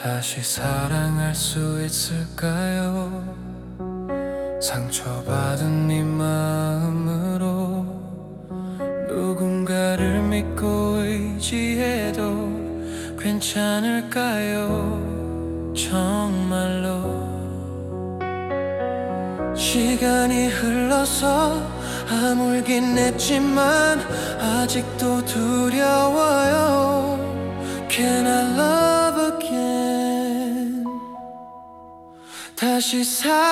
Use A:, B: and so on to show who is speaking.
A: 다시 사랑할 수 있을까요? 상처받은 네 마음으로 누군가를 믿고 의지해도 괜찮을까요? 정말로 시간이 흘러서 아물긴 했지만 아직도 두려워요. Can I love again? 다시